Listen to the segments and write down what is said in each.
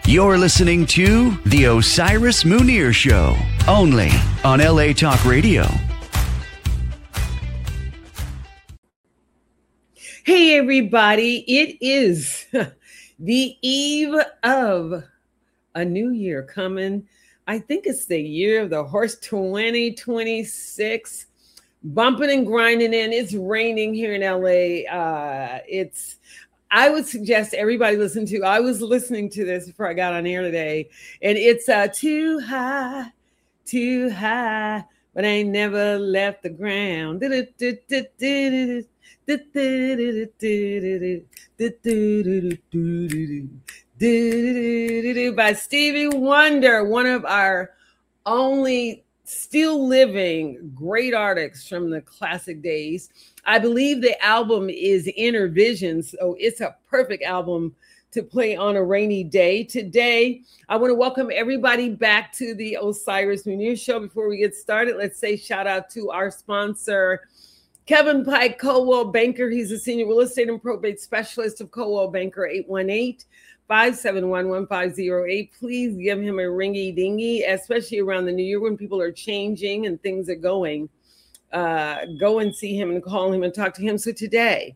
You're listening to The Osiris Munir Show, only on LA Talk Radio. Hey, everybody. It is the eve of a new year coming. I think it's the year of the horse 2026. Bumping and grinding in. It's raining here in LA. I would suggest everybody listen to. I was listening to this before I got on air today, and it's too high, but I ain't never left the ground. By Stevie Wonder, one of our only still living great artists from the classic days. I believe the album is Inner Vision, so it's a perfect album to play on a rainy day. Today, I want to welcome everybody back to the Osiris Munir Show. Before we get started, let's say shout out to our sponsor, Kevin Pike, Coldwell Banker. He's a senior real estate and probate specialist of Coldwell Banker, 818-571-1508. Please give him a ringy dingy, especially around the new year when people are changing and things are going. Go and see him and call him and talk to him. So today,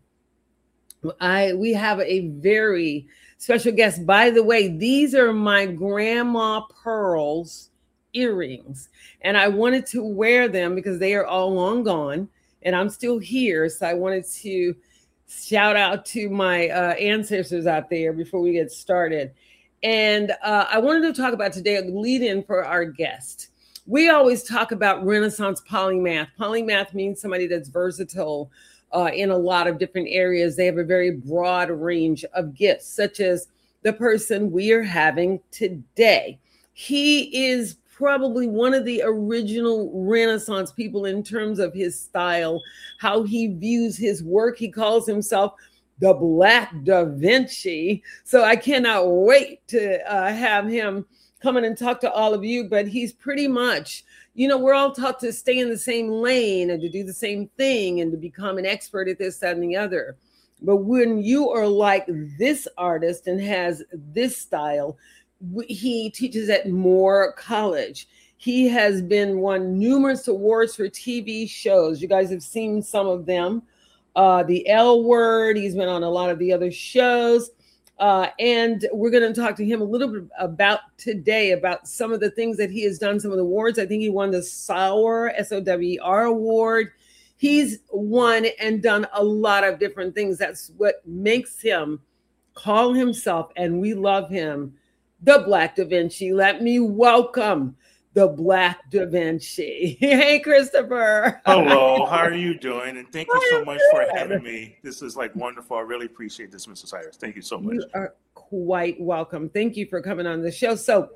we have a very special guest. By the way, these are my Grandma Pearl's earrings, and I wanted to wear them because they are all long gone, and I'm still here. So I wanted to shout out to my ancestors out there before we get started. And I wanted to talk about today a lead-in for our guest. We always talk about Renaissance polymath. Polymath means somebody that's versatile in a lot of different areas. They have a very broad range of gifts, such as the person we are having today. He is probably one of the original Renaissance people in terms of his style, how he views his work. He calls himself the Black Da Vinci. So I cannot wait to have him come in and talk to all of you. But he's pretty much, we're all taught to stay in the same lane and to do the same thing and to become an expert at this, that, and the other. But when you are like this artist and has this style, he teaches at Moore College. He has won numerous awards for TV shows. You guys have seen some of them. The L Word. He's been on a lot of the other shows. And we're going to talk to him a little bit about some of the things that he has done, some of the awards. I think he won the SOWR, SOWR award. He's won and done a lot of different things. That's what makes him call himself, and we love him, the Black Da Vinci. Let me welcome the Black Da Vinci. Hey, Christopher. Hello, how are you doing? And thank you so much for having me. This is wonderful. I really appreciate this, Mr. Cyrus. Thank you so much. You are quite welcome. Thank you for coming on the show. So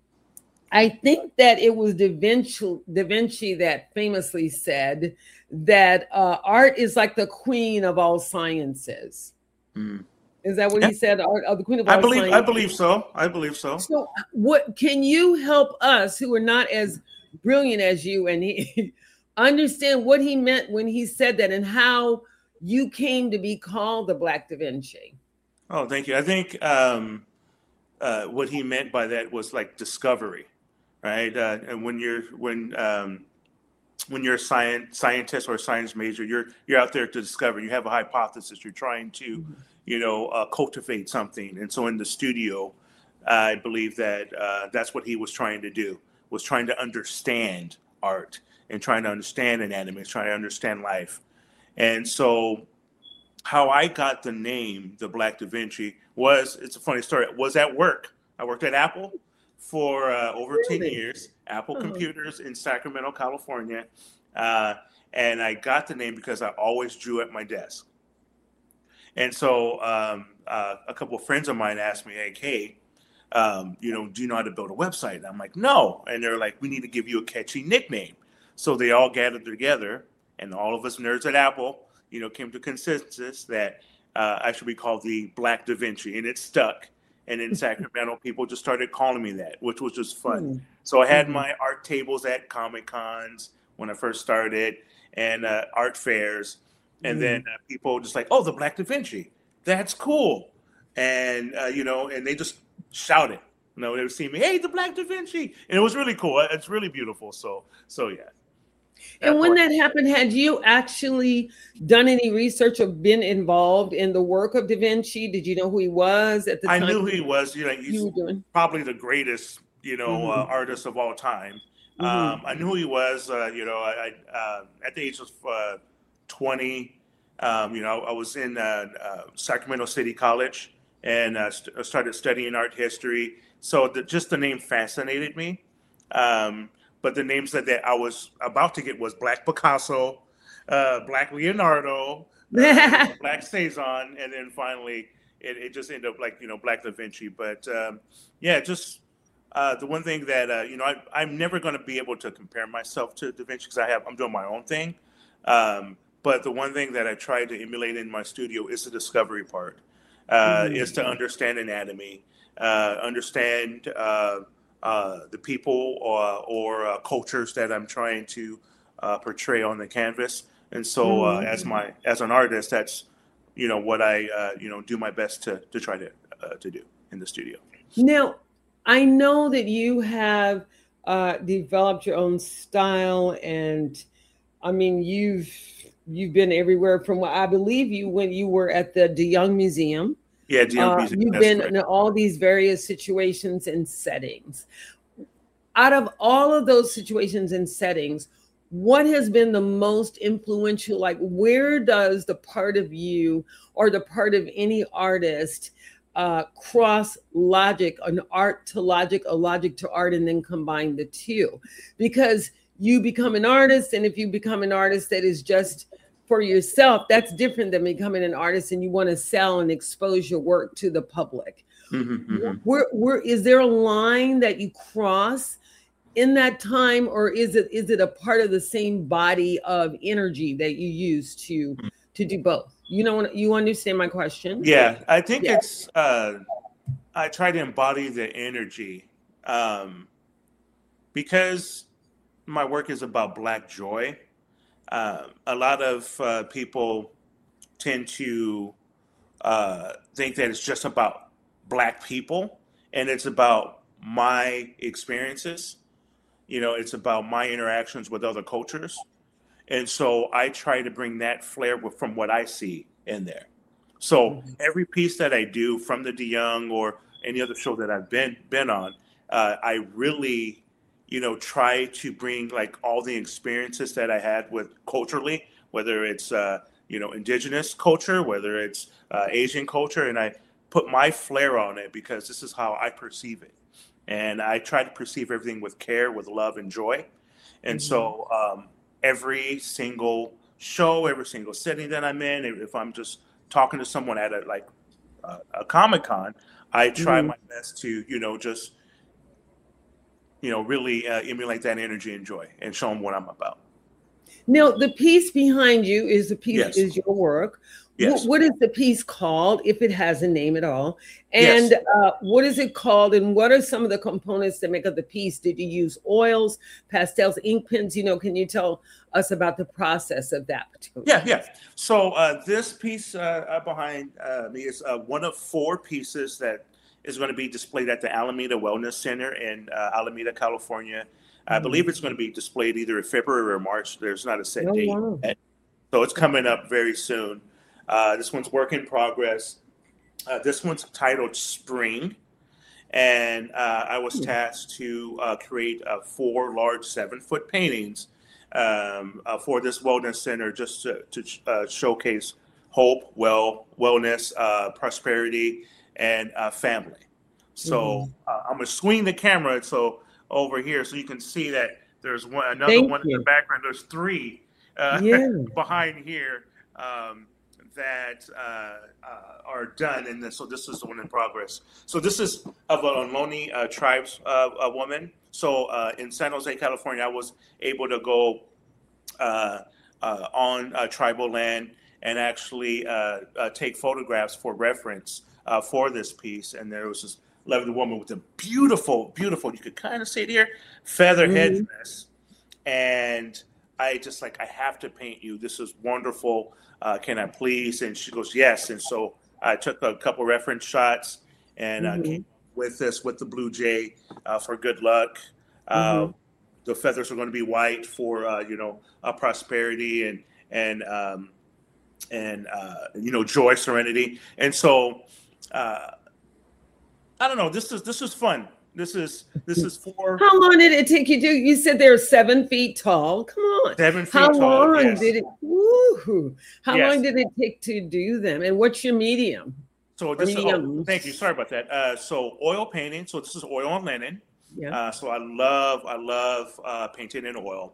I think that it was Da Vinci that famously said that art is like the queen of all sciences. Mm. Is that what he said? The queen of all sciences? I believe so. So what can you help us who are not as brilliant as you and he understand what he meant when he said that and how you came to be called the Black Da Vinci? Oh, thank you. I think what he meant by that was discovery, right? And when you're a scientist or a science major, you're out there to discover. You have a hypothesis. You're trying to cultivate something. And so in the studio, I believe that that's what he was trying to do, was trying to understand art and trying to understand anatomy, trying to understand life. And so how I got the name, the Black Da Vinci, it's a funny story, was at work. I worked at Apple for over 10 years, Apple Computers in Sacramento, California. And I got the name because I always drew at my desk. And so a couple of friends of mine asked me, hey, do you know how to build a website? And I'm like, no. And they're like, we need to give you a catchy nickname. So they all gathered together, and all of us nerds at Apple, came to consensus that I should be called the Black Da Vinci, and it stuck. And in Sacramento, people just started calling me that, which was just fun. So I had my art tables at Comic Cons when I first started, and art fairs. And then people just oh, the Black Da Vinci, that's cool. And, and they just shouted, they would see me, hey, the Black Da Vinci, and it was really cool. It's really beautiful. So yeah. And when that happened, had you actually done any research or been involved in the work of Da Vinci? Did you know who he was at the time? I knew who he was. He's probably the greatest, artist of all time. I knew who he was. I at the age of 20, I was in Sacramento City College and started studying art history. So just the name fascinated me. But the names that I was about to get was Black Picasso, Black Leonardo, Black Cezanne, and then finally it just ended up like, Black Da Vinci. But the one thing that, I'm never going to be able to compare myself to Da Vinci because I'm doing my own thing. But the one thing that I try to emulate in my studio is the discovery part, is to understand anatomy, understand the people or cultures that I'm trying to portray on the canvas. And so as an artist, that's, what I, do my best to try to do in the studio. Now, I know that you have developed your own style, and I mean, you've been everywhere from what I believe when you were at the De Young Museum. Yeah, De Young Museum. You've been in all these various situations and settings. Out of all of those situations and settings, what has been the most influential? Like, where does the part of you or the part of any artist cross logic, an art to logic, a logic to art, and then combine the two? Because you become an artist, and if you become an artist that is just for yourself, that's different than becoming an artist and you want to sell and expose your work to the public. Where is there a line that you cross in that time, or is it a part of the same body of energy that you use to do both? You understand my question? Yeah, I think it's I try to embody the energy because my work is about Black joy. A lot of people tend to think that it's just about Black people, and it's about my experiences. It's about my interactions with other cultures. And so I try to bring that flair from what I see in there. So every piece that I do from the De Young or any other show that I've been on, I really try to bring like all the experiences that I had with culturally, whether it's, indigenous culture, whether it's Asian culture, and I put my flair on it because this is how I perceive it. And I try to perceive everything with care, with love and joy. And so every single show, every single setting that I'm in, if I'm just talking to someone at a Comic-Con, I try my best to, really emulate that energy and joy and show them what I'm about. Now, the piece behind you is is your work. Yes. What is the piece called, if it has a name at all? And what is it called? And what are some of the components that make up the piece? Did you use oils, pastels, ink pens? Can you tell us about the process of that particular? Yeah. So this piece behind me is one of 4 pieces that is going to be displayed at the Alameda Wellness Center in Alameda, California. I believe it's going to be displayed either in February or March. There's not a set date. Wow. So it's coming up very soon. This one's work in progress. This one's titled Spring. And I was tasked to create 4 large 7-foot paintings for this wellness center just to showcase hope, wellness, prosperity, and family. So I'm going to swing the camera over here so you can see that there's another one in the background. There's 3 behind here. That are done, and so this is the one in progress. So this is of an Ohlone tribes woman. So in San Jose, California, I was able to go on tribal land and actually take photographs for reference for this piece. And there was this lovely woman with a beautiful, you could kind of see it here, feather headdress. And I have to paint you. This is wonderful. Can I please? And she goes, yes. And so I took a couple reference shots and came with this, with the Blue Jay for good luck. The feathers are going to be white for prosperity and joy, serenity. And so I don't know. This is fun. This is for. How long did it take you to? You said they're 7 feet tall. Come on. 7 feet How tall. long Yes. did it? Woo-hoo. How Yes. long did it take to do them? And what's your medium? So thank you. Sorry about that. So oil painting. So this is oil and linen. Yeah. So I love painting in oil.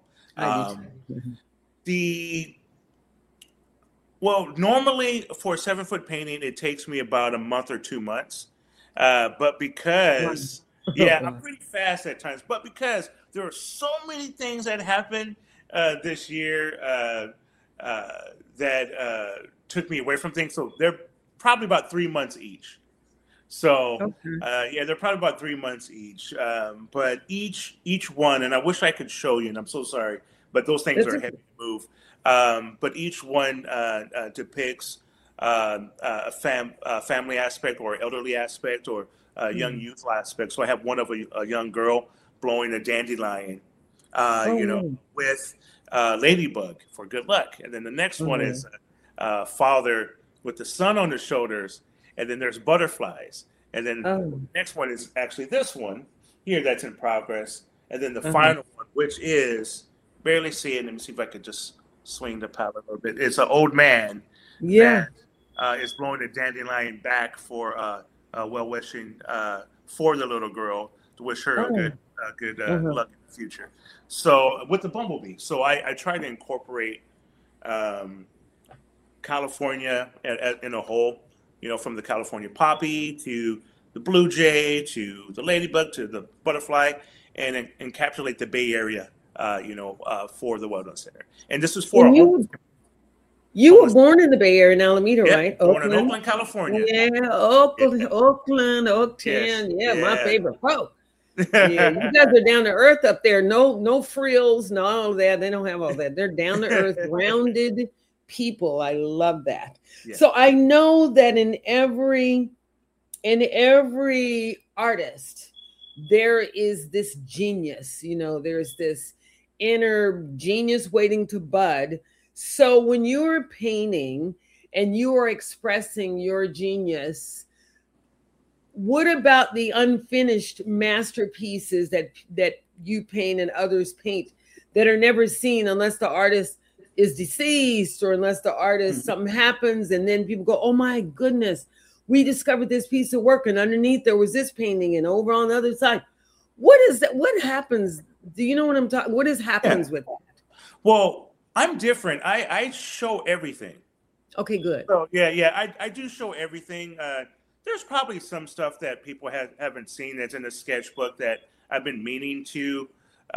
Normally for a 7-foot painting, it takes me about a month or 2 months. But because I'm pretty fast at times. But because there are so many things that happened this year that took me away from things. So they're probably about 3 months each. So they're probably about 3 months each. But each one, and I wish I could show you, and I'm so sorry, but those things are heavy to move. But each one depicts a family aspect or elderly aspect or a young youth aspect. So I have one of a young girl blowing a dandelion, with ladybug for good luck. And then the next one is a father with the sun on his shoulders. And then there's butterflies. And then the next one is actually this one here that's in progress. And then the final one, which is, barely see it. Let me see if I could just swing the palette a little bit. It's an old man that is blowing a dandelion back for well-wishing for the little girl to wish her a good luck in the future. So with the bumblebee. So I try to incorporate California in a whole. From the California poppy to the blue jay to the ladybug to the butterfly, and encapsulate the Bay Area, for the Wellness Center. And this is for you were born in the Bay Area in Alameda, right? Born in Oakland, California. Yeah, Oakland. Yes. My favorite. Oh, yeah, you guys are down to earth up there. No frills, no all of that. They don't have all that. They're down to earth, grounded people. I love that. Yeah. So I know that in every artist there is this genius, there's this inner genius waiting to bud. So when you're painting and you are expressing your genius, what about the unfinished masterpieces that you paint and others paint that are never seen unless the artist is deceased or unless the artist, something happens and then people go, oh my goodness, we discovered this piece of work and underneath there was this painting and over on the other side. What is that? What happens? Do you know what I'm talking? What happens with that? Well, I'm different. I show everything. Okay, good. So I do show everything. There's probably some stuff that people haven't seen that's in the sketchbook that I've been meaning to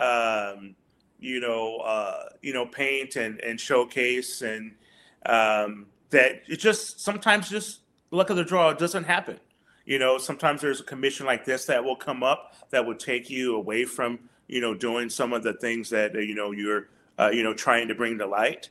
paint and showcase, and that it just sometimes just luck of the draw, it doesn't happen. Sometimes there's a commission like this that will come up that will take you away from, doing some of the things that, you're trying to bring to light.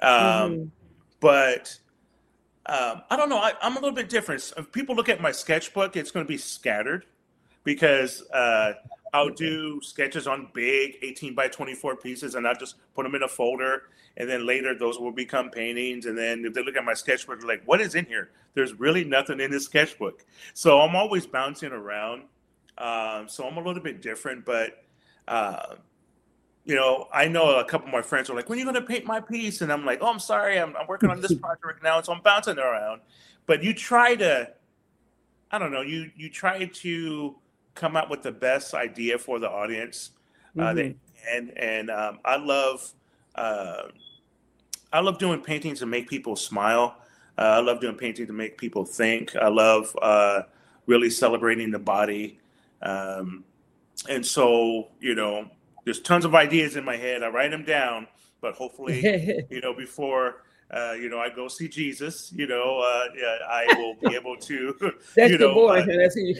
But I don't know. I'm a little bit different. If people look at my sketchbook, it's going to be scattered because I'll do sketches on big 18 by 24 pieces and I'll just put them in a folder. And then later those will become paintings. And then if they look at my sketchbook, they're like, what is in here? There's really nothing in this sketchbook. So I'm always bouncing around. So I'm a little bit different, but I know a couple of my friends are like, when are you going to paint my piece? And I'm like, oh, I'm sorry. I'm working on this project right now. And so I'm bouncing around, but you try to, I don't know, you try to come up with the best idea for the audience. I love doing paintings to make people smile. I love doing paintings to make people think. I love really celebrating the body. And so, there's tons of ideas in my head. I write them down, but hopefully, before, I go see Jesus, I will be able to, that's the boy. That's who you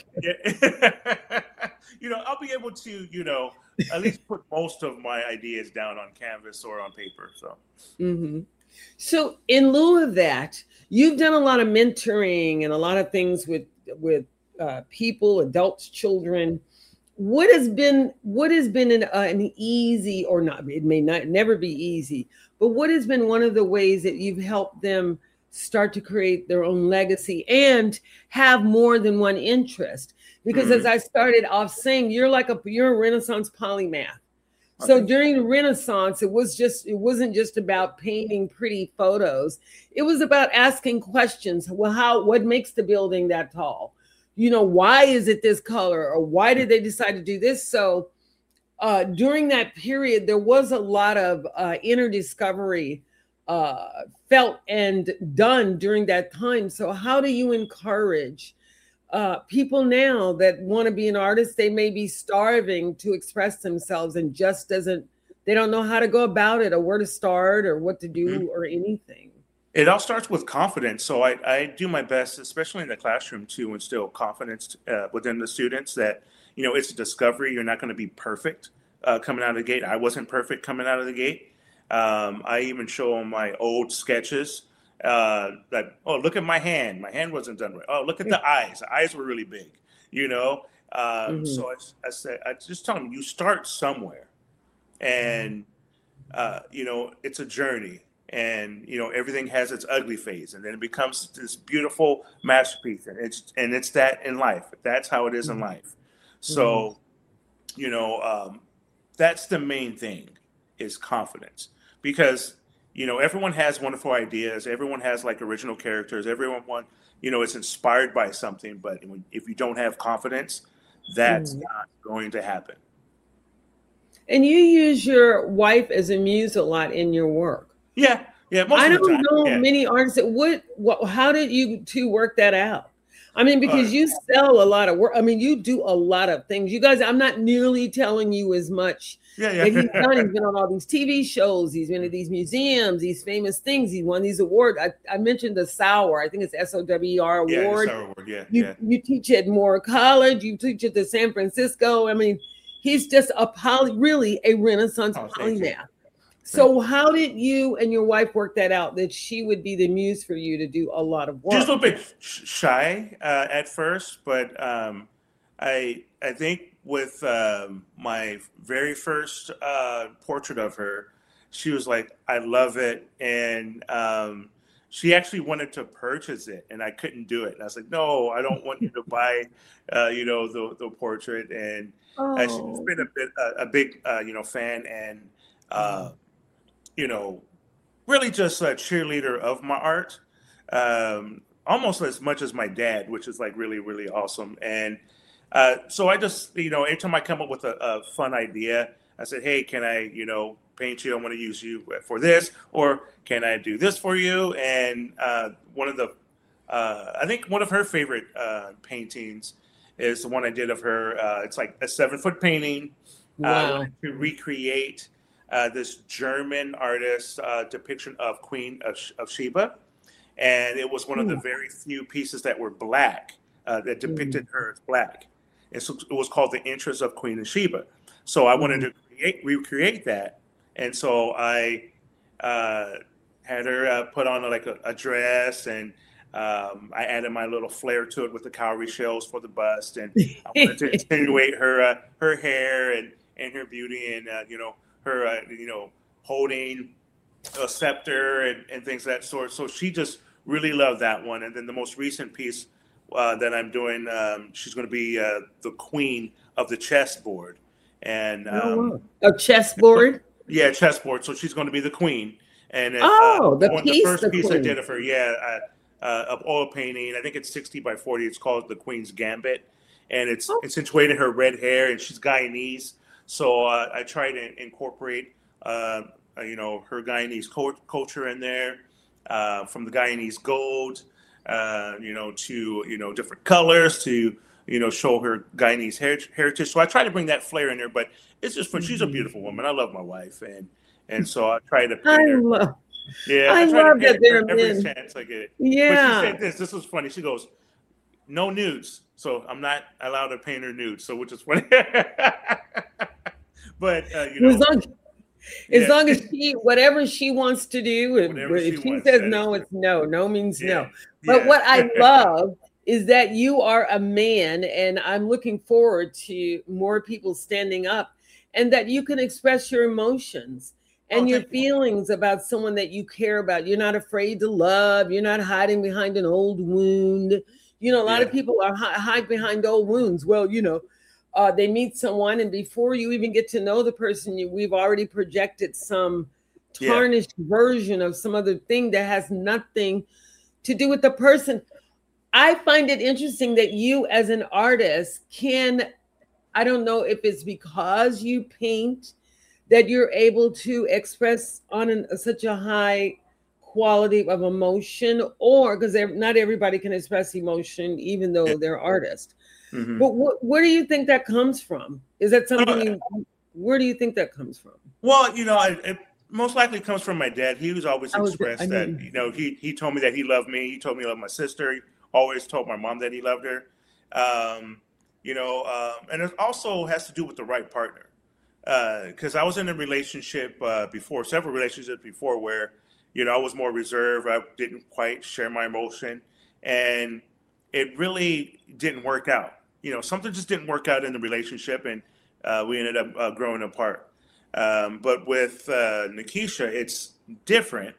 I'll be able to, at least put most of my ideas down on canvas or on paper. So, So in lieu of that, you've done a lot of mentoring and a lot of things with people, adults, children. What has been an easy, or not, it may not never be easy, but what has been one of the ways that you've helped them start to create their own legacy and have more than one interest? Because as I started off saying, you're a Renaissance polymath. So during the Renaissance, it wasn't just about painting pretty photos. It was about asking questions. Well, what makes the building that tall? Why is it this color, or why did they decide to do this? So during that period, there was a lot of inner discovery felt and done during that time. So how do you encourage people now that want to be an artist? They may be starving to express themselves and they don't know how to go about it, or where to start, or what to do, or anything. It all starts with confidence. So I do my best, especially in the classroom, to instill confidence within the students that, it's a discovery. You're not going to be perfect coming out of the gate. I wasn't perfect coming out of the gate. I even show them my old sketches. Like, oh, look at my hand. My hand wasn't done right. Oh, look at the eyes. The eyes were really big, So I just tell them, you start somewhere, and, it's a journey. And everything has its ugly phase, and then it becomes this beautiful masterpiece. And it's that in life. That's how it is in life. So, that's the main thing, is confidence, because everyone has wonderful ideas. Everyone has like original characters. Everyone is inspired by something. But if you don't have confidence, that's not going to happen. And you use your wife as a muse a lot in your work. Yeah. I don't know many artists that how did you two work that out? I mean, because you sell a lot of work. I mean, you do a lot of things. You guys, I'm not nearly telling you as much. Yeah. He's done. He's been on all these TV shows. He's been to these museums, these famous things. He won these awards. I mentioned the SOWR. I think it's SOWR award. Yeah, the SOWR award. You teach at Moore College. You teach at the San Francisco. I mean, he's just really a Renaissance polymath. So how did you and your wife work that out, that she would be the muse for you to do a lot of work? Just a little bit shy at first, but I think with my very first portrait of her, she was like, I love it. And she actually wanted to purchase it, and I couldn't do it. And I was like, no, I don't want you to buy, the portrait. And she's been a big, fan, and really just a cheerleader of my art, almost as much as my dad, which is like really, really awesome. And so I just, every time I come up with a fun idea, I said, hey, can I, paint you? I want to use you for this, or can I do this for you? And I think one of her favorite paintings is the one I did of her. It's like a 7-foot painting. Wow. To recreate this German artist depiction of Queen of Sheba. And it was one of the very few pieces that were black, that depicted her as black. And so it was called The Interest of Queen of Sheba. So I wanted to recreate that. And so I had her put on like a dress, and I added my little flair to it with the cowrie shells for the bust. And I wanted to insinuate her hair and her beauty, and, her, holding a scepter and things of that sort. So she just really loved that one. And then the most recent piece that I'm doing, she's going to be the queen of the chessboard. And a chessboard? Yeah, chessboard. So she's going to be the queen. And the first piece queen. I did of her, of oil painting. I think it's 60 by 40. It's called the Queen's Gambit, and it's accentuated her red hair, and she's Guyanese. So I try to incorporate, her Guyanese culture in there, from the Guyanese gold, to different colors, to show her Guyanese heritage. So I try to bring that flair in there, but it's just fun. She's a beautiful woman. I love my wife, and so I try to paint her. I love that they're every chance I get. Yeah. But she said this was funny. She goes, no nudes. So I'm not allowed to paint her nudes. So which is funny. But as long as she, whatever she wants to do, if she says no, it's no. No means no. But what I love is that you are a man, and I'm looking forward to more people standing up, and that you can express your emotions and your feelings about someone that you care about. You're not afraid to love. You're not hiding behind an old wound. You know, a lot of people are hide behind old wounds. Well, you know, they meet someone, and before you even get to know the person, we've already projected some tarnished version of some other thing that has nothing to do with the person. I find it interesting that you as an artist can, I don't know if it's because you paint, that you're able to express on such a high quality of emotion, or because not everybody can express emotion, even though they're artists. Mm-hmm. But where do you think that comes from? Is that something where do you think that comes from? Well, you know, it most likely comes from my dad. He was always expressed that, you know, he told me that he loved me. He told me he loved my sister. He always told my mom that he loved her. You know, and it also has to do with the right partner. Because I was in a relationship before, several relationships before, where, you know, I was more reserved. I didn't quite share my emotion, and it really didn't work out. You know, something just didn't work out in the relationship, and we ended up growing apart. But with Nikisha, it's different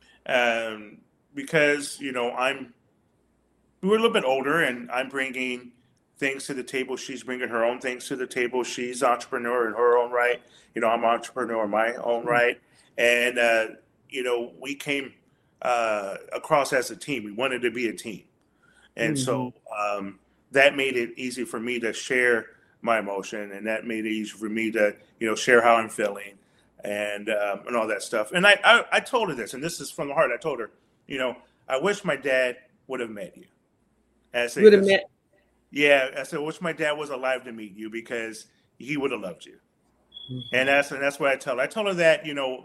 because, you know, we're a little bit older, and I'm bringing things to the table. She's bringing her own things to the table. She's an entrepreneur in her own right. You know, I'm an entrepreneur in my own right. And, you know, we came across as a team. We wanted to be a team. And so that made it easy for me to share my emotion, and that made it easy for me to, you know, share how I'm feeling and all that stuff. And I told her this, and this is from the heart. I told her, you know, I wish my dad would have met you. Would have met. Yeah, I said, wish my dad was alive to meet you, because he would have loved you. Mm-hmm. And that's what I tell her. I told her that, you know,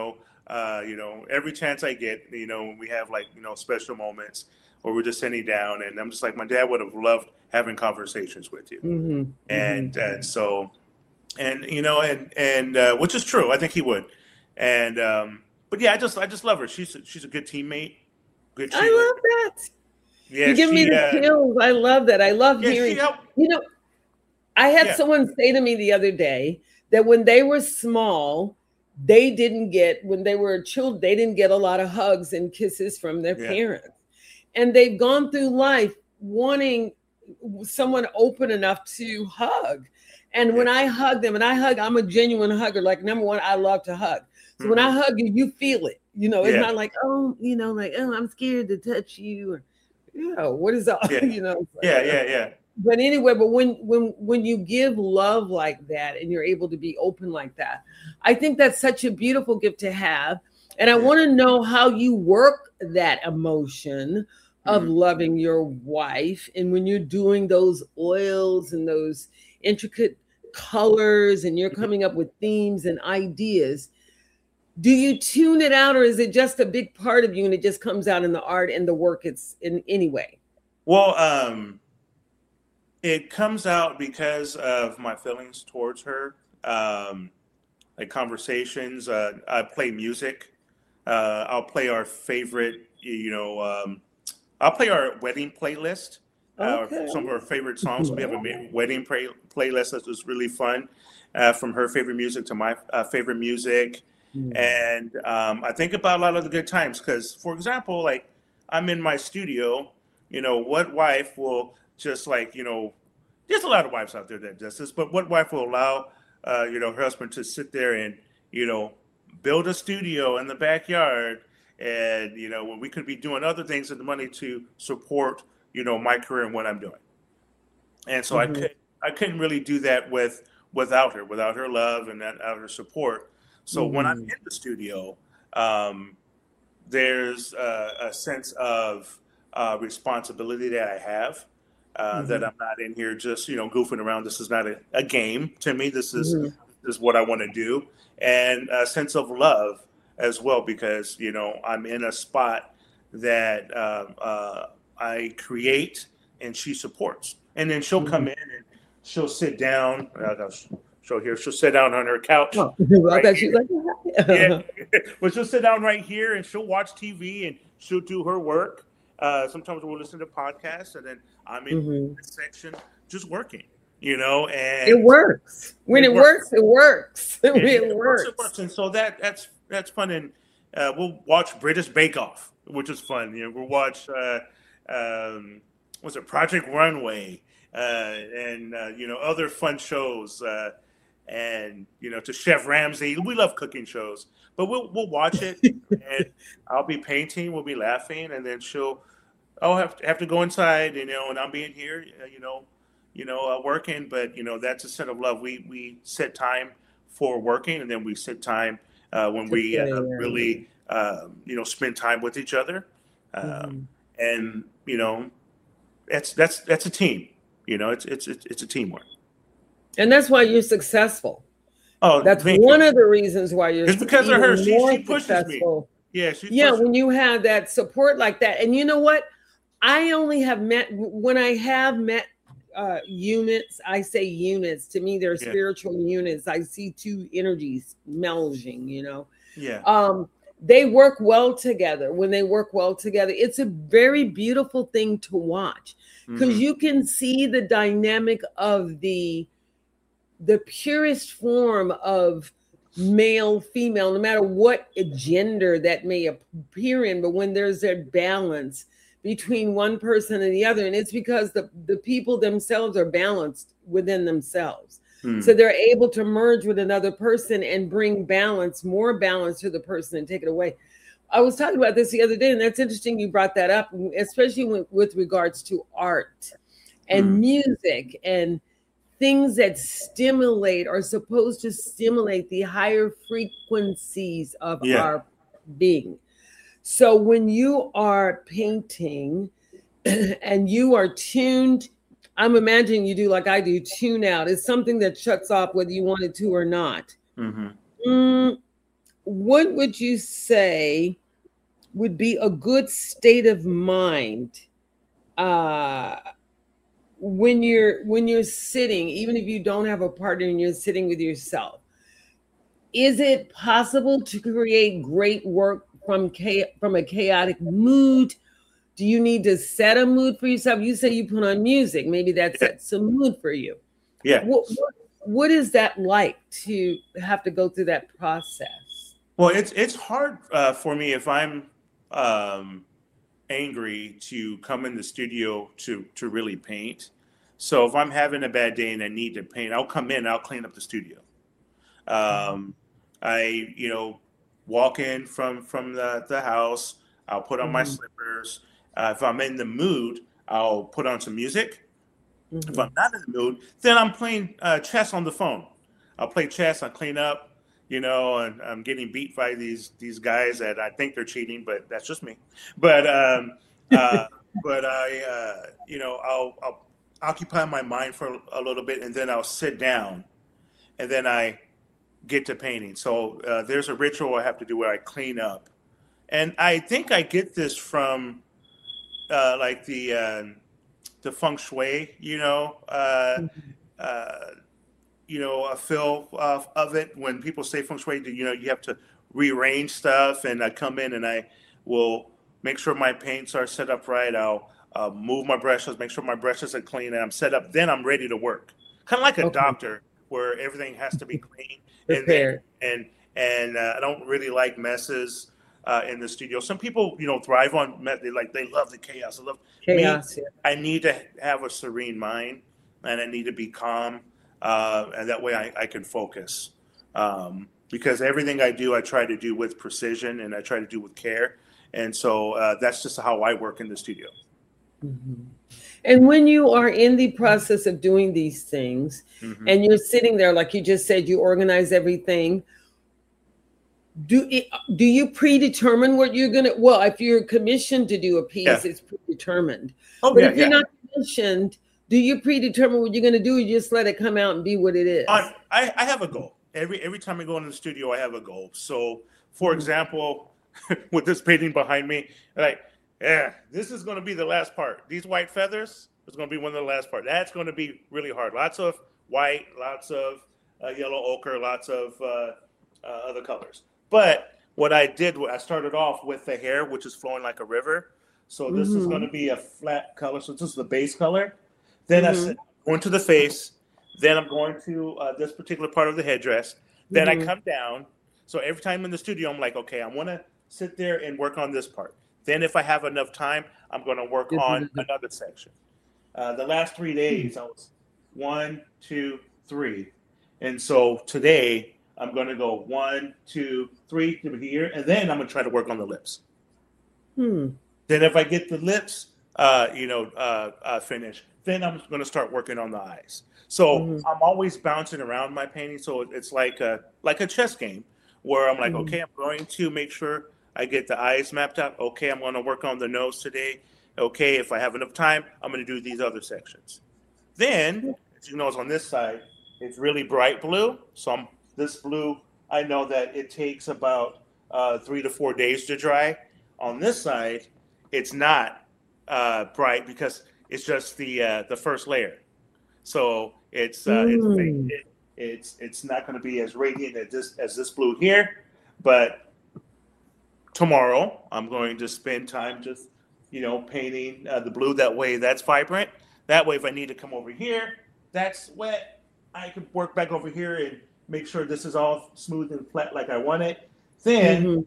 every chance I get, you know, when we have, like, you know, special moments, or we're just sitting down, and I'm just like, my dad would have loved having conversations with you. Mm-hmm. And so, and, you know, and which is true. I think he would. And, but yeah, I just love her. She's a good teammate. Good cheerleader. I love that. Yeah, you give me the chills. I love that. I love hearing. You know, I had someone say to me the other day that when they were small, they didn't get, when they were children, they didn't get a lot of hugs and kisses from their parents. And they've gone through life wanting someone open enough to hug. And when I hug them, and I'm a genuine hugger. Like, number one, I love to hug. So when I hug you, you feel it. You know, it's not like, oh, you know, like, oh, I'm scared to touch you. Or, you know, what is that? You know? Like, But anyway, but when you give love like that, and you're able to be open like that, I think that's such a beautiful gift to have. And I want to know how you work that emotion of loving your wife. And when you're doing those oils and those intricate colors, and you're coming up with themes and ideas, do you tune it out, or is it just a big part of you and it just comes out in the art and the work it's in any way? Well, it comes out because of my feelings towards her, like conversations. I play music. I'll play our favorite, you know, I'll play our wedding playlist, some of her favorite songs. We have a wedding playlist that was really fun, from her favorite music to my favorite music. And I think about a lot of the good times, because, for example, like, I'm in my studio, you know, what wife will just, like, you know, there's a lot of wives out there that does this, but what wife will allow, you know, her husband to sit there and, you know, build a studio in the backyard, and, you know, when we could be doing other things with the money to support, you know, my career and what I'm doing. And so I couldn't really do that without her love and without her support. So when I'm in the studio, there's a sense of responsibility that I have, that I'm not in here just, you know, goofing around. This is not a game to me. This is what I want to do. And a sense of love as well, because, you know, I'm in a spot that I create and she supports. And then she'll come in and she'll sit down. She'll sit down on her couch. Oh, right here. But she'll sit down right here and she'll watch TV and she'll do her work. Sometimes we'll listen to podcasts, and then I'm in Mhm. this section just working, you know, It and works. When it works, it works. and It it works. It works. works, and so that's fun. And we'll watch British Bake Off, which is fun. You know, we'll watch what's it, Project Runway, and you know, other fun shows. And you know, to Chef Ramsay, we love cooking shows, but we'll watch it, and I'll be painting, we'll be laughing, and then I'll have to go inside, you know, and I'm being here, working, but you know, that's a set of love. We set time for working, and then we set time when To we play, yeah. really, spend time with each other, Mhm. and you know, that's a team. You know, it's a teamwork. And that's why you're successful. Oh, That's thank one you. of the reasons why you're It's because of her. even more She pushes me. successful. Yeah, she Yeah, pushes. when you have that support like that. And you know what? I only have met, when I have met units, I say units. To me, they're Yeah. spiritual units. I see two energies melding, you know. Yeah. They work well together. When they work well together, it's a very beautiful thing to watch because Mhm. you can see the dynamic of the purest form of male, female, no matter what gender that may appear in, but when there's a balance between one person and the other, and it's because the people themselves are balanced within themselves. Hmm. So they're able to merge with another person and bring balance, more balance to the person and take it away. I was talking about this the other day, and that's interesting you brought that up, especially with regards to art and music and things that stimulate are supposed to stimulate the higher frequencies of Yeah. our being. So when you are painting and you are tuned, I'm imagining you do like I do, tune out. It's something that shuts off whether you want it to or not. Mm-hmm. What would you say would be a good state of mind when you're sitting, even if you don't have a partner and you're sitting with yourself? Is it possible to create great work from a chaotic mood? Do you need to set a mood for yourself? You say you put on music, maybe that sets a mood for you. Yeah. What is that like to have to go through that process? Well, it's hard for me if I'm angry to come in the studio to really paint. So if I'm having a bad day and I need to paint, I'll come in, I'll clean up the studio. I walk in from the house, I'll put on my slippers. If I'm in the mood, I'll put on some music. If I'm not in the mood, then I'm playing chess on the phone. I'll play chess, I'll clean up, and I'm getting beat by these guys that I think they're cheating, but that's just me. But but I'll occupy my mind for a little bit, and then I'll sit down, and then I get to painting. So there's a ritual I have to do where I clean up, and I think I get this from like the feng shui, a feel of it. When people say feng shui, you have to rearrange stuff, and I come in and I will make sure my paints are set up right. I'll move my brushes, make sure my brushes are clean, and I'm set up. Then I'm ready to work. Kind of like a doctor, where everything has to be clean. Prepared. And I don't really like messes in the studio. Some people, thrive on mess. They love the chaos. I love Chaos. me. I need to have a serene mind, and I need to be calm, and that way I can focus. Because everything I do, I try to do with precision, and I try to do with care. And so that's just how I work in the studio. Mm-hmm. And when you are in the process of doing these things, and you're sitting there, like you just said, you organize everything. Do you predetermine what you're gonna? Well, if you're commissioned to do a piece, it's predetermined. Oh, but if you're not commissioned, do you predetermine what you're gonna do? Or you just let it come out and be what it is? I have a goal. Every time I go into the studio, I have a goal. So, for example, with this painting behind me, this is going to be the last part. These white feathers is going to be one of the last part. That's going to be really hard. Lots of white, lots of yellow ochre, lots of other colors. But what I did, I started off with the hair, which is flowing like a river. So this is going to be a flat color. So this is the base color. Then I said, going to the face. Then I'm going to this particular part of the headdress. Then I come down. So every time in the studio, I'm like, okay, I want to sit there and work on this part. Then if I have enough time, I'm going to work on another section. The last 3 days, I was 1, 2, 3. And so today, I'm going to go 1, 2, 3 to here. And then I'm going to try to work on the lips. Then if I get the lips, finished, then I'm going to start working on the eyes. So I'm always bouncing around my painting. So it's like a chess game where I'm like, okay, I'm going to make sure I get the eyes mapped out. Okay, I'm going to work on the nose today. Okay, if I have enough time, I'm going to do these other sections. Then, as you notice on this side, it's really bright blue. So this blue, I know that it takes about 3 to 4 days to dry. On this side, it's not bright because it's just the first layer. So it's not going to be as radiant as this blue here. But tomorrow, I'm going to spend time just painting the blue. That way, that's vibrant. That way, if I need to come over here, that's wet. I can work back over here and make sure this is all smooth and flat like I want it. Then,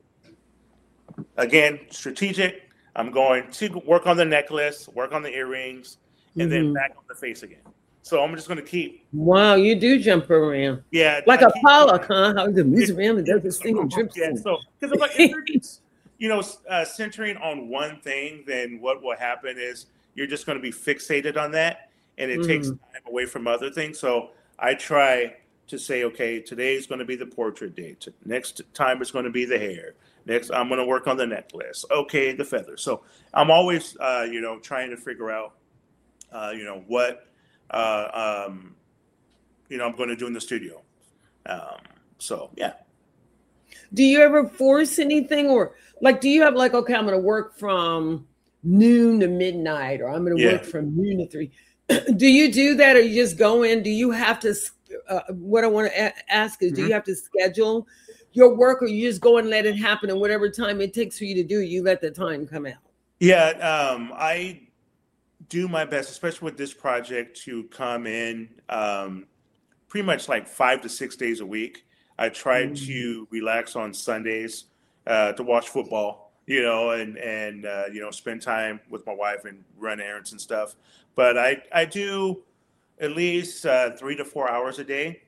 again, strategic. I'm going to work on the necklace, work on the earrings, and then back on the face again. So I'm just going to keep. Wow, you do jump around. Yeah. Like a Pollock, huh? How he moves around and does this thing and drips. Yeah, so because if you're centering on one thing, then what will happen is you're just going to be fixated on that, and it takes time away from other things. So I try to say, okay, today's going to be the portrait day. Next time it's going to be the hair. Next, I'm going to work on the necklace. Okay, the feathers. So I'm always, trying to figure out, what, I'm going to do in the studio. So, yeah. Do you ever force anything, or do you have okay, I'm going to work from noon to midnight, or I'm going to work from noon to 3? Do you do that, or you just go in? Do you have to, what I want to ask is, do you have to schedule your work, or you just go and let it happen, and whatever time it takes for you to do, you let the time come out? Yeah, I do my best, especially with this project, to come in pretty much 5 to 6 days a week. I try to relax on Sundays to watch football, and spend time with my wife and run errands and stuff. But I do at least 3 to 4 hours a day.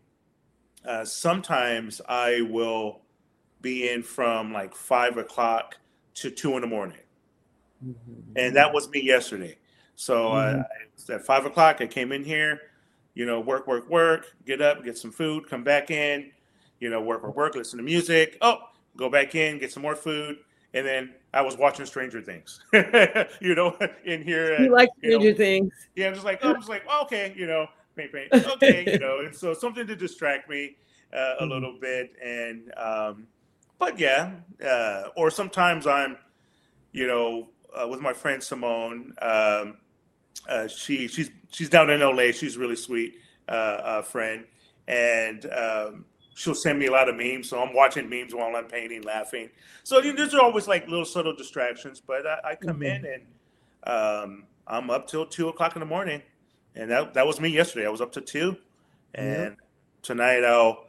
Sometimes I will be in from 5 o'clock to 2 in the morning. And that was me yesterday. So at 5 o'clock, I came in here, work, get up, get some food, come back in, work, listen to music. Oh, go back in, get some more food. And then I was watching Stranger Things, in here. You like Stranger Things? Yeah, I'm just like, okay, paint. Okay, and so something to distract me a little bit. And, but yeah, or sometimes I'm, with my friend Simone, she's down in LA. She's a really sweet friend. And, she'll send me a lot of memes. So I'm watching memes while I'm painting, laughing. So these are always little subtle distractions, but I come in and I'm up till 2 o'clock in the morning. And that was me yesterday. I was up to 2. And tonight I'll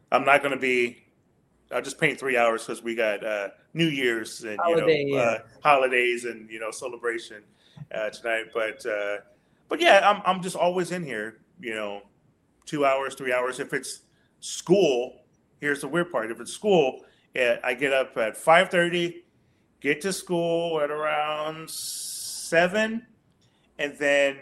just paint 3 hours because we got New Year's and holidays and celebration tonight. But yeah, I'm just always in here. 2 hours, 3 hours. If it's school, here's the weird part. If it's school, I get up at 5:30, get to school at around 7, and then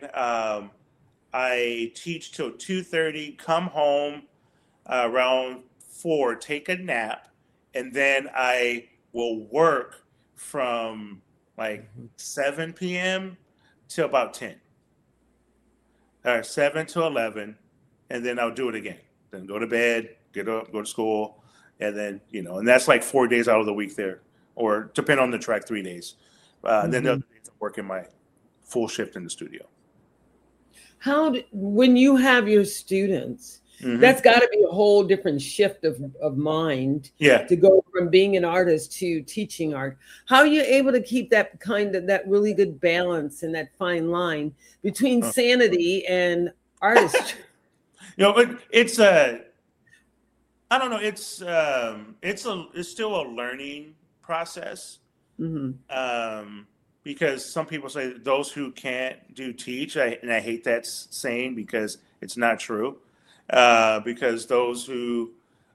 I teach till 2:30. Come home around 4, take a nap, and then I will work from 7 p.m. till about 10. 7 to 11, and then I'll do it again. Then go to bed, get up, go to school, and then, and that's 4 days out of the week there, or depend on the track, 3 days. Then the other days I'm working my full shift in the studio. When you have your students, That's got to be a whole different shift of mind to go from being an artist to teaching art. How are you able to keep that that really good balance and that fine line between sanity and artistry? It's I don't know. It's still a learning process. Because some people say those who can't do teach, and I hate that saying because it's not true. Because those who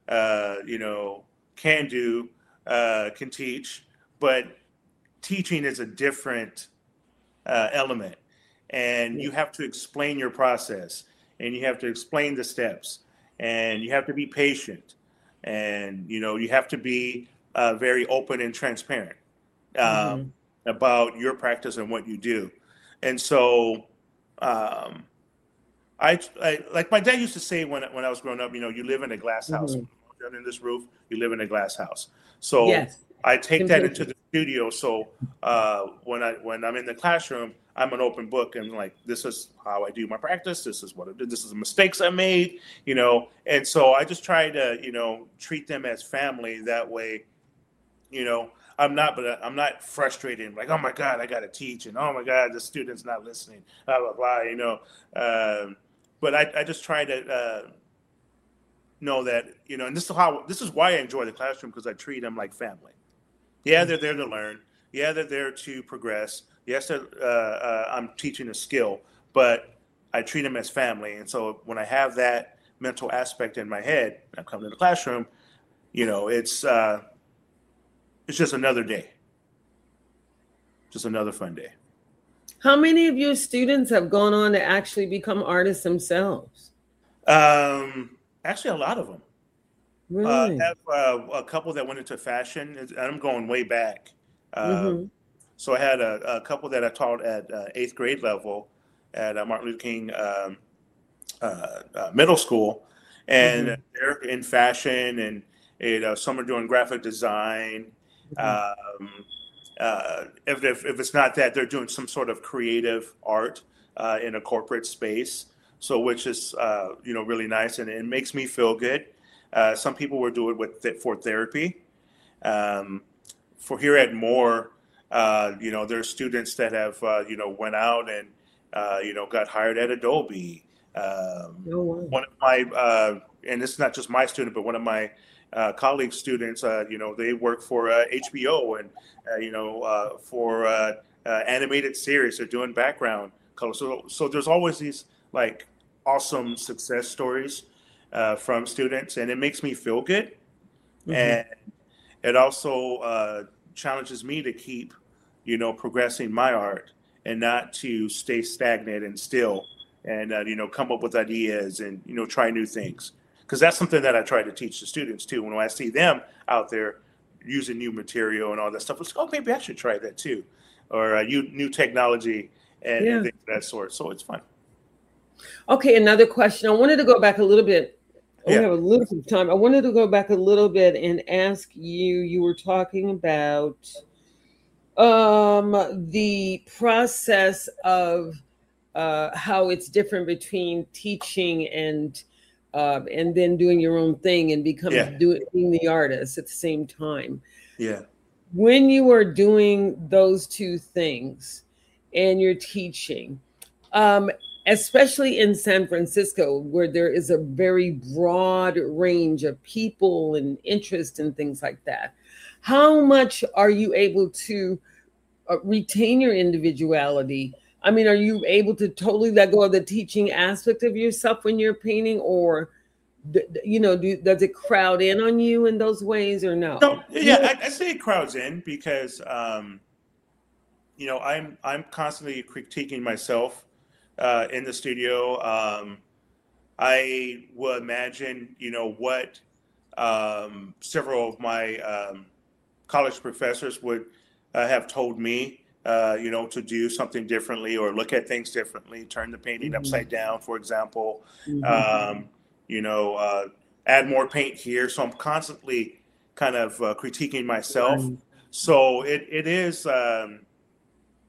can do can teach, but teaching is a different element, and you have to explain your process, and you have to explain the steps, and you have to be patient, and you have to be very open and transparent about your practice and what you do. And so I like my dad used to say when I was growing up, you live in a glass house. Under this roof, you live in a glass house. So I take that into the studio. So when I'm in the classroom, I'm an open book, and like, this is how I do my practice. This is what I did. This is the mistakes I made, And so I just try to, treat them as family. That way, I'm not frustrated. Like, oh my God, I got to teach, and oh my God, the student's not listening. Blah blah blah. But I just try to know that, and this is why I enjoy the classroom, because I treat them like family. Yeah, they're there to learn. Yeah, they're there to progress. Yes, I'm teaching a skill, but I treat them as family. And so when I have that mental aspect in my head, I come to the classroom, it's just another day, just another fun day. How many of your students have gone on to actually become artists themselves? Actually, a lot of them. Really? I have a couple that went into fashion, and I'm going way back. So I had a couple that I taught at 8th grade level at Martin Luther King Middle School, and they're in fashion, and some are doing graphic design. If it's not that, they're doing some sort of creative art in a corporate space. So, which is really nice, and it makes me feel good. Some people will do it for therapy. For here at Moore, there's students that have went out and got hired at Adobe. One of my and it's not just my student, but one of my colleague students, they work for HBO and for animated series. They're doing background color. So there's always these like awesome success stories from students, and it makes me feel good. And it also challenges me to keep, progressing my art and not to stay stagnant and still, and come up with ideas and try new things. Because that's something that I try to teach the students too. When I see them out there using new material and all that stuff, it's like, oh, maybe I should try that too, or new technology and things of that sort. So it's fun. Okay, another question. I wanted to go back a little bit. We have a little bit of time. I wanted to go back a little bit and ask you. You were talking about the process of how it's different between teaching and then doing your own thing and being the artist at the same time. Yeah. When you are doing those two things and you're teaching, especially in San Francisco, where there is a very broad range of people and interest and things like that, how much are you able to retain your individuality? I mean, are you able to totally let go of the teaching aspect of yourself when you're painting, or does it crowd in on you in those ways, or no? No, yeah, I say it crowds in because I'm constantly critiquing myself in the studio. I will imagine what several of my college professors would have told me. To do something differently or look at things differently, turn the painting upside down, for example, add more paint here. So I'm constantly kind of critiquing myself. So it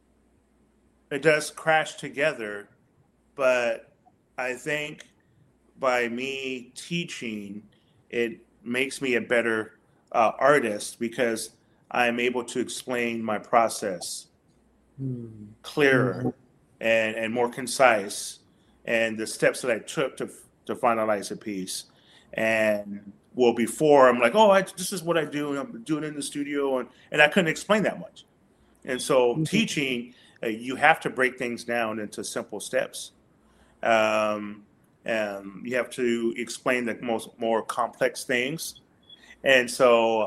does crash together, but I think by me teaching, it makes me a better artist because I'm able to explain my process clearer and more concise, and the steps that I took to finalize a piece. And well, before I'm like, oh, this is what I do, and I'm doing it in the studio, and I couldn't explain that much. And so teaching, you have to break things down into simple steps. And you have to explain the more complex things. And so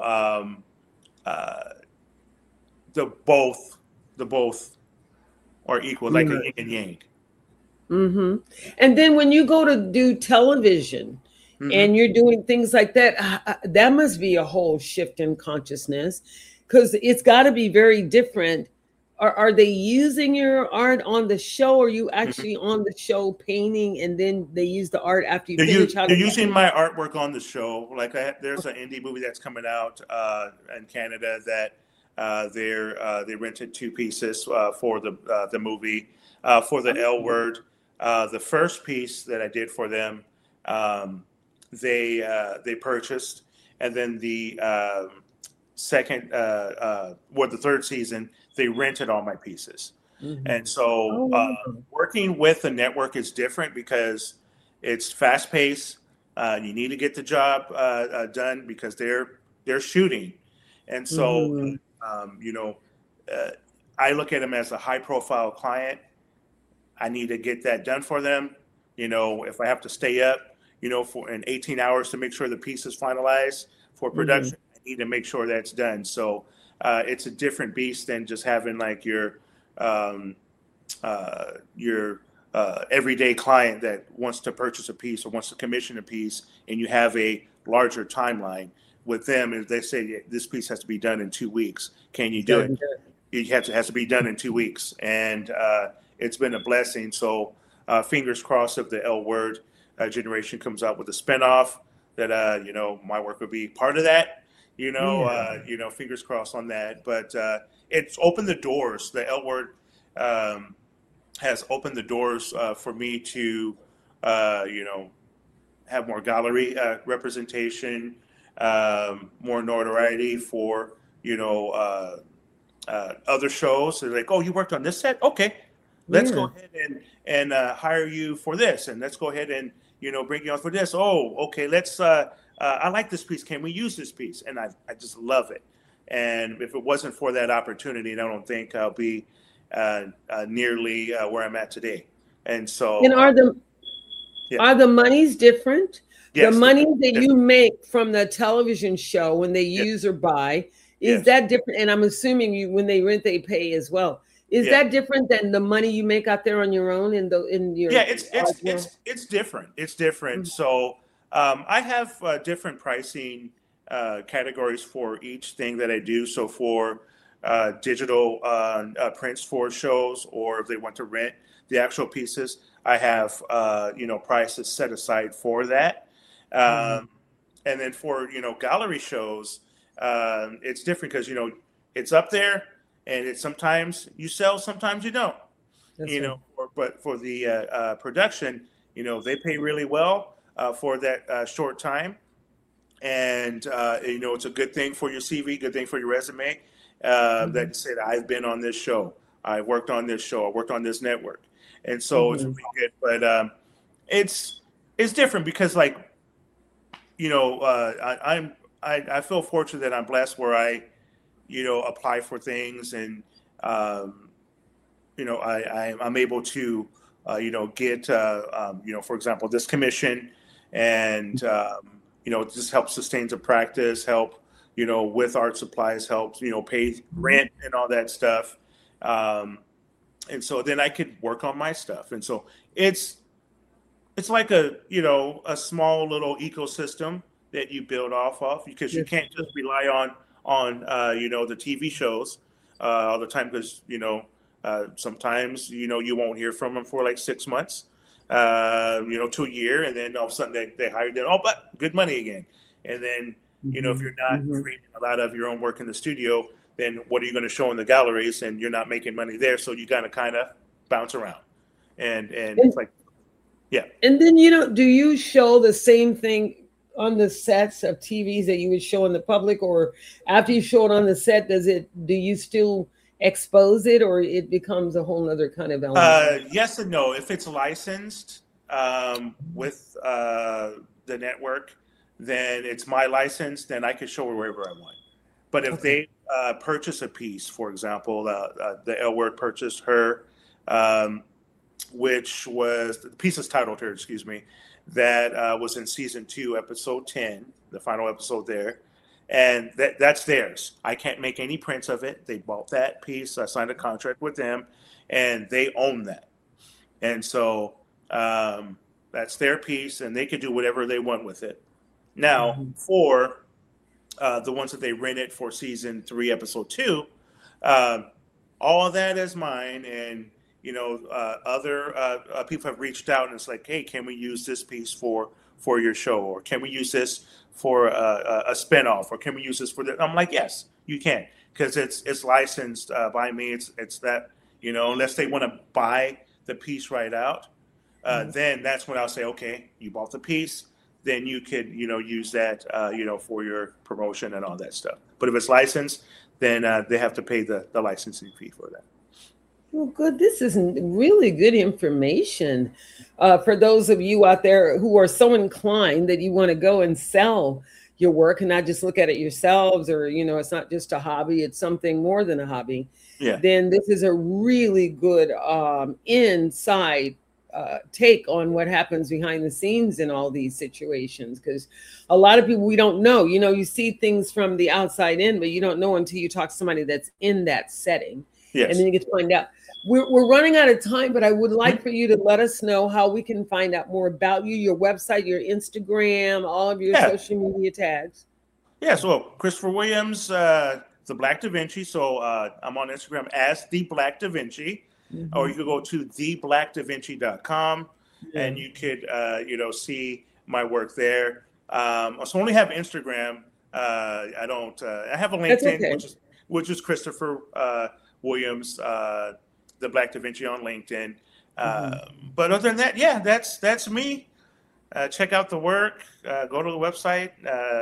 the both are equal, like a yin and yang. And then when you go to do television and you're doing things like that, that must be a whole shift in consciousness, because it's got to be very different. Are they using your art on the show? Or are you actually on the show painting, and then they use the art after you finish? They're using my artwork on the show. Like there's an indie movie that's coming out in Canada that they rented 2 pieces for the movie for the L Word. The first piece that I did for them, they purchased, and then the second, the third season, they rented all my pieces. And so working with the network is different because it's fast paced. You need to get the job done because they're shooting. And so, I look at them as a high profile client. I need to get that done for them. If I have to stay up, for 18 hours to make sure the piece is finalized for production, I need to make sure that's done. So it's a different beast than just having like your everyday client that wants to purchase a piece or wants to commission a piece, and you have a larger timeline. With them, if they say this piece has to be done in 2 weeks, can you do it? It has to be done in 2 weeks, and it's been a blessing. So fingers crossed if the L Word generation comes out with a spinoff that my work would be part of that. Fingers crossed on that. But it's opened the doors. The L Word has opened the doors for me to have more gallery representation, more notoriety for other shows. They're like, oh, you worked on this set? Okay, let's go ahead and hire you for this, and let's go ahead and bring you on for this. Oh, okay, let's I like this piece, can we use this piece? And I just love it. And if it wasn't for that opportunity, I don't think I'll be nearly where I'm at today. And so are the monies different? Yes, the money that you make from the television show when they use or buy, is that different? And I'm assuming when they rent, they pay as well. Is that different than the money you make out there on your own in your? Yeah, it's different. It's different. So I have different pricing categories for each thing that I do. So for digital prints for shows, or if they want to rent the actual pieces, I have prices set aside for that. And then for gallery shows, it's different because it's up there, and it's sometimes you sell, sometimes you don't. But for the production, they pay really well for that short time, and it's a good thing for your CV, good thing for your resume. That said, I've been on this show, I worked on this show, I worked on this network, and so it's really good. But it's different because I feel fortunate that I'm blessed where I apply for things, and I'm able to get for example, this commission, and just help sustain the practice, help with art supplies, helps pay rent and all that stuff, and so then I could work on my stuff. And so it's like a small little ecosystem that you build off of, because you can't just rely on the TV shows all the time, because sometimes you won't hear from them for like 6 months, to a year, and then all of a sudden they hire them. Oh, but good money again. And then if you're not creating a lot of your own work in the studio, then what are you going to show in the galleries? And you're not making money there, so you got to kind of bounce around. And it's like, Yeah. And then, do you show the same thing on the sets of TVs that you would show in the public, or after you show it on the set, do you still expose it, or it becomes a whole nother kind of element? Yes and no. If it's licensed with the network, then it's my license, then I can show it wherever I want. But if they purchase a piece, for example, the L Word purchased Her, which was, the piece is titled Her, excuse me, that was in season 2, episode 10, the final episode there. And that's theirs. I can't make any prints of it. They bought that piece. I signed a contract with them, and they own that. And so that's their piece, and they can do whatever they want with it. Now, for the ones that they rented for season 3, episode 2, all of that is mine. And other people have reached out and it's like, hey, can we use this piece for your show, or can we use this for a spinoff, or can we use this for the? I'm like, yes, you can, because it's licensed by me. It's that, unless they want to buy the piece right out, then that's when I'll say, okay, you bought the piece, then you could use that for your promotion and all that stuff. But if it's licensed, then they have to pay the licensing fee for that. Well, good. This is really good information for those of you out there who are so inclined that you want to go and sell your work and not just look at it yourselves, or, it's not just a hobby, it's something more than a hobby. Yeah. Then this is a really good inside take on what happens behind the scenes in all these situations. Because a lot of people, we don't know, you see things from the outside in, but you don't know until you talk to somebody that's in that setting. Yes. And then you get to find out. We're running out of time, but I would like for you to let us know how we can find out more about you, your website, your Instagram, all of your social media tags. Yeah, so Christopher Williams, The Black Da Vinci. So I'm on Instagram as The Black Da Vinci, or you could go to theblackdavinci.com and you could, see my work there. So I only have Instagram. I don't. I have a LinkedIn, which is Christopher Williams, The Black Da Vinci on LinkedIn. But other than that, that's me. Check out the work. Go to the website.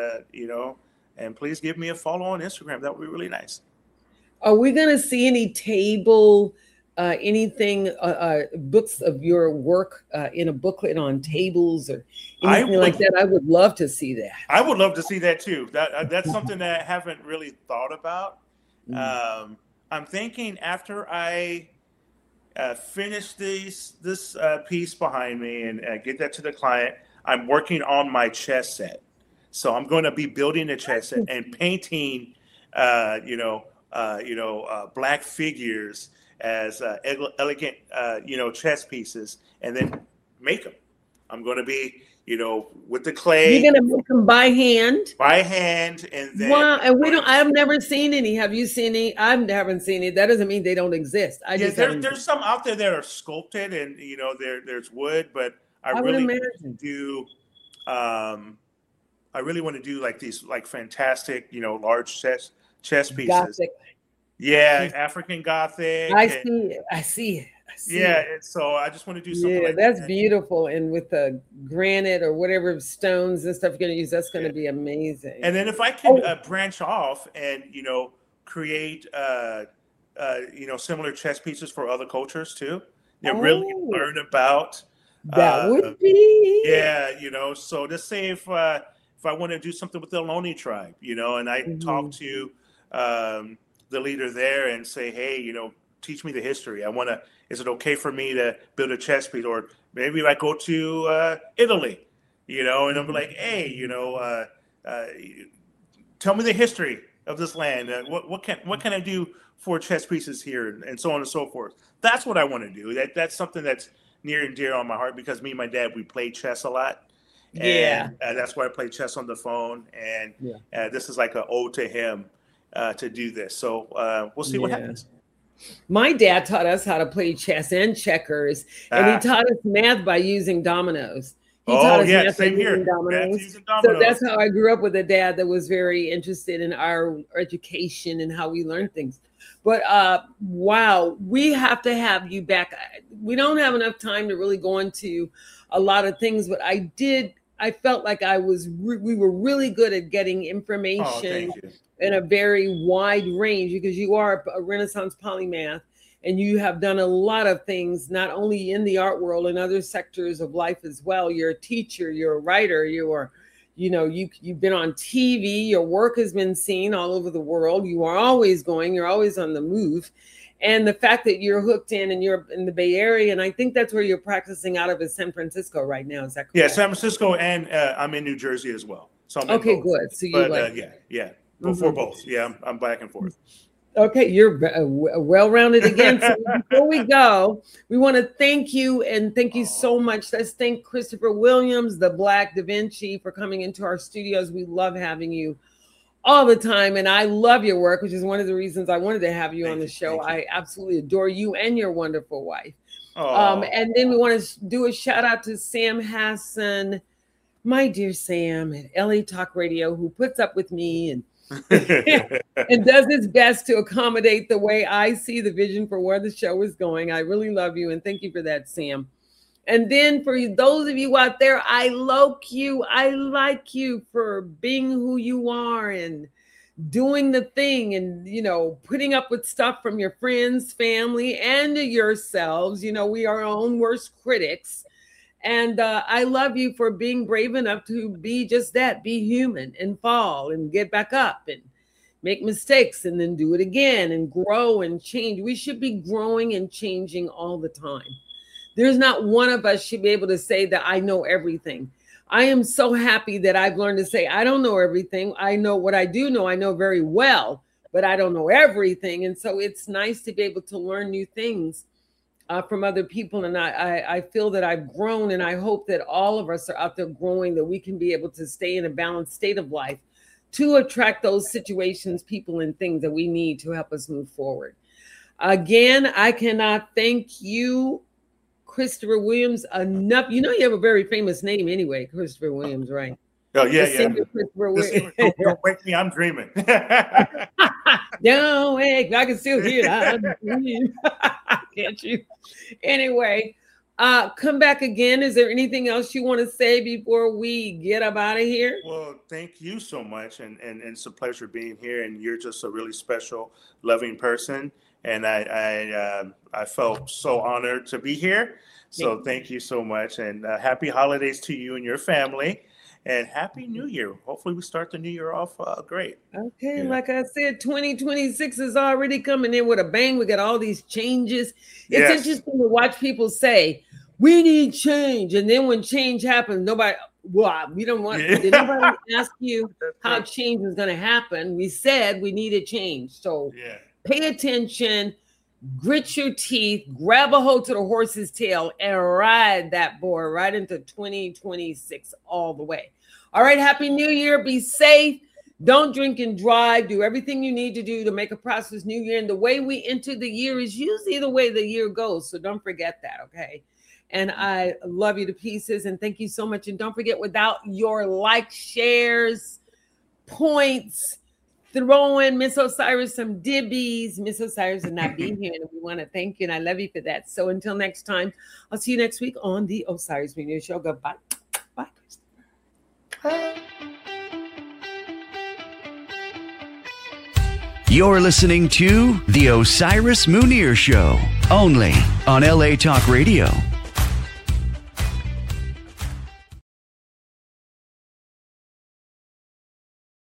And please give me a follow on Instagram. That would be really nice. Are we going to see any table, anything, books of your work in a booklet on tables or anything like that? I would love to see that. I would love to see that too. That's something that I haven't really thought about. I'm thinking after I finish this piece behind me and get that to the client, I'm working on my chess set. So I'm going to be building a chess set and painting, black figures as elegant, chess pieces, and then make them. I'm going to be, with the clay. You're going to make them by hand? By hand. And then. Wow. And I've never seen any. Have you seen any? I haven't seen any. That doesn't mean they don't exist. There's some out there that are sculpted and, there's wood, but I really want to do like these, like fantastic, large chess pieces. Gothic. Yeah. African Gothic. I see it. So I just want to do something like that's that. Beautiful. And with the granite or whatever stones and stuff you're going to use, that's going to be amazing. And then if I can branch off and, create, similar chess pieces for other cultures too, really learn about. That would be. Yeah, so let's say if I want to do something with the Ohlone tribe, and I talk to the leader there and say, hey, teach me the history. Is it okay for me to build a chess piece? Or maybe I go to Italy, and I'm like, hey, tell me the history of this land. What can I do for chess pieces here, and so on and so forth. That's what I want to do. That's something that's near and dear on my heart, because me and my dad, we play chess a lot. And that's why I play chess on the phone. And this is like an ode to him to do this. So we'll see what happens. My dad taught us how to play chess and checkers, and he taught us math by using dominoes. He taught us math same by here. using dominoes. So that's how I grew up with a dad that was very interested in our education and how we learn things. But wow, we have to have you back. We don't have enough time to really go into a lot of things, but I felt like we were really good at getting information in a very wide range, because you are a Renaissance polymath and you have done a lot of things, not only in the art world and other sectors of life as well. You're a teacher, you're a writer, you've been on TV, your work has been seen all over the world. You are always going, you're always on the move. And the fact that you're hooked in and you're in the Bay Area, and I think that's where you're practicing out of, is San Francisco right now. Is that correct? Yeah, San Francisco, and I'm in New Jersey as well. So I'm okay, good. So yeah. Before both. Yeah, I'm back and forth. Okay, you're well-rounded again. So before we go, we want to thank you, and thank you so much. Let's thank Christopher Williams, the Black Da Vinci, for coming into our studios. We love having you all the time, and I love your work, which is one of the reasons I wanted to have you on the show. I absolutely adore you and your wonderful wife. And then we want to do a shout out to Sam Hassan, my dear Sam at LA Talk Radio, who puts up with me and and does his best to accommodate the way I see the vision for where the show is going. I really love you, and thank you for that, Sam. And then for those of you out there, I like you for being who you are and doing the thing, and, putting up with stuff from your friends, family, and yourselves. We are our own worst critics. And I love you for being brave enough to be just that, be human and fall and get back up and make mistakes and then do it again and grow and change. We should be growing and changing all the time. There's not one of us should be able to say that I know everything. I am so happy that I've learned to say, I don't know everything. I know what I do know. I know very well, but I don't know everything. And so it's nice to be able to learn new things from other people. And I feel that I've grown, and I hope that all of us are out there growing, that we can be able to stay in a balanced state of life to attract those situations, people, and things that we need to help us move forward. Again, I cannot thank you, Christopher Williams, enough. You have a very famous name anyway, Christopher Williams, right? Oh, yeah. Don't wake me, I'm dreaming. Don't wake me, I can still hear it. Can't you? Anyway, come back again. Is there anything else you want to say before we get up out of here? Well, thank you so much. And it's a pleasure being here. And you're just a really special, loving person. And I felt so honored to be here. So thank you so much. And happy holidays to you and your family. And Happy New Year. Hopefully we start the new year off great. Okay, like I said, 2026 is already coming in with a bang. We got all these changes. It's interesting to watch people say, we need change. And then when change happens, we don't want, did nobody ask you how change is going to happen? We said we needed change. So pay attention, grit your teeth, grab a hold to the horse's tail, and ride that boy right into 2026 all the way. All right, Happy New Year. Be safe. Don't drink and drive. Do everything you need to do to make a prosperous new year. And the way we enter the year is usually the way the year goes. So don't forget that, okay? And I love you to pieces. And thank you so much. And don't forget, without your likes, shares, points, throwing Miss Osiris some dibbies. Miss Osiris will not be here, and we want to thank you, and I love you for that. So until next time, I'll see you next week on the Osiris Munir Show. Goodbye. Bye, Christopher. You're listening to the Osiris Munir Show, only on LA Talk Radio.